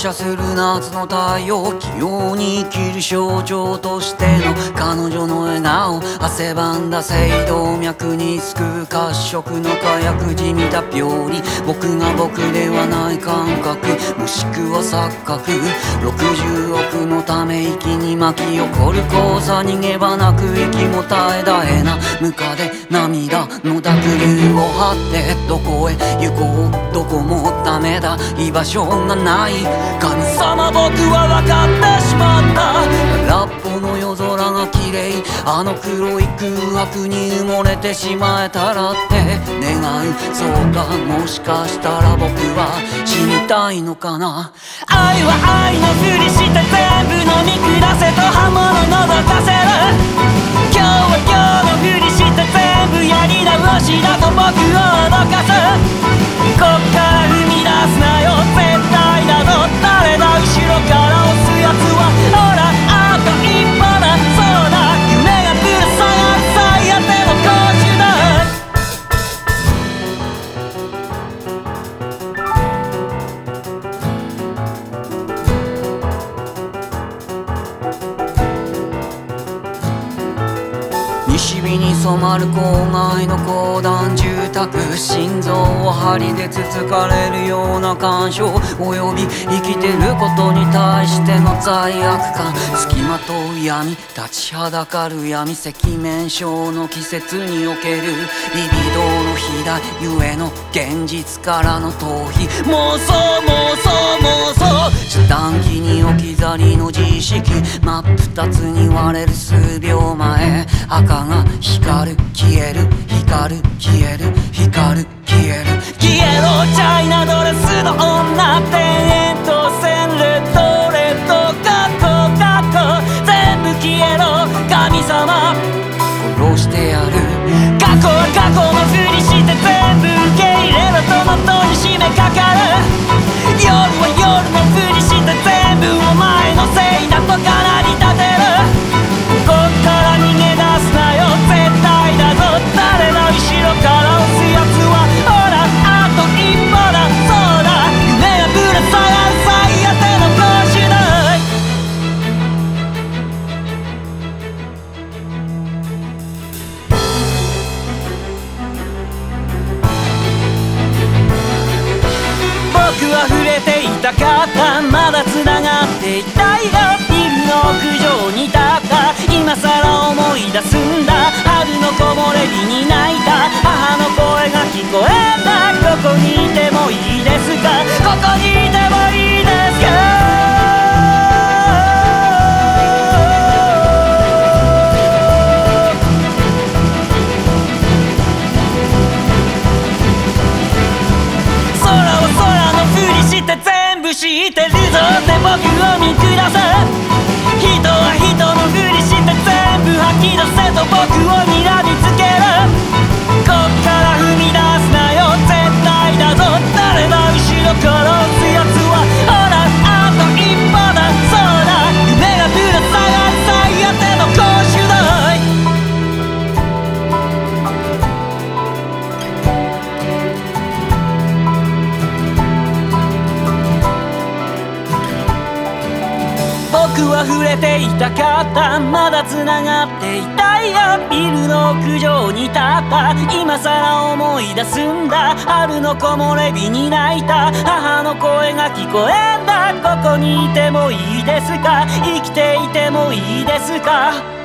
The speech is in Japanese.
射する夏の太陽、器用に生きる象徴としての彼女の笑顔、汗ばんだ青動脈にすくう褐色の火薬じみた病理、僕が僕ではない感覚、もしくは錯覚、60億のため息に巻き起こる交差、逃げ場なく息も絶え絶えなムカデ涙の濁流を張ってどこへ行こう、どこもダメだ、居場所がない、神様僕は分かってしまった。空っぽの夜空が綺麗、あの黒い空白に埋もれてしまえたらって願う。そうか、もしかしたら僕は死にたいのかな。愛は愛のふりして全部飲み下せと刃物覗かせる。今日は今日のふりして全部やり直しだと僕を脅かす。こっから踏み出すなよ絶対だぞ、誰だ後ろから押すやつは。ほらあと一歩だ、そうだ夢がぶら下がる最果ての公主だ。西日に染まる郊外の公団住宅、心臓を針でつつかれるような感傷、および生きてることに対しての罪悪感、付きまとう闇、立ちはだかる闇、赤面症の季節におけるリビドーの肥大ゆえの現実からの逃避、妄想妄想妄想、遮断機に置き去りの自意識、真っ二つに割れる数秒前、赤が光る消える光る消える光る消える消えろ、チャイナドレスの女、田園と線レッドレッドカッコカッコ、全部消えろ神様殺してやる。過去は過去のふりして全部受け入れろ、トマトに締めかかる。夜は夜のふりして全部お前のせいだとかなり立てる。こっから逃げ出すなよ絶対だぞ、誰だ後ろから押すやつは。ほらあと一歩だ、そうだ夢がぶら下がる最果ての公主だ。僕は触れていたかった、まだ繋がっていたいがビルの屋上に立った、今さら思い出すんだ、春の木漏れ日に泣いた母の声が聞こえた。ここにいてもいいですか、ここにいてもいいですか。全部知ってるぞって僕を見下せ。人は人のふりして全部吐き出せと僕を睨みつける。こっから踏み出すなよ絶対だぞ、誰だ後ろから押すやつは。ほらあと一歩だ、そうだ夢がぶら下がる最果ての公主だ。僕は触れていたかった、まだ繋がっていたいよビルの屋上に立った、今さら思い出すんだ、春の木漏れ日に泣いた母の声が聞こえんだ。ここにいてもいいですか、生きていてもいいですか。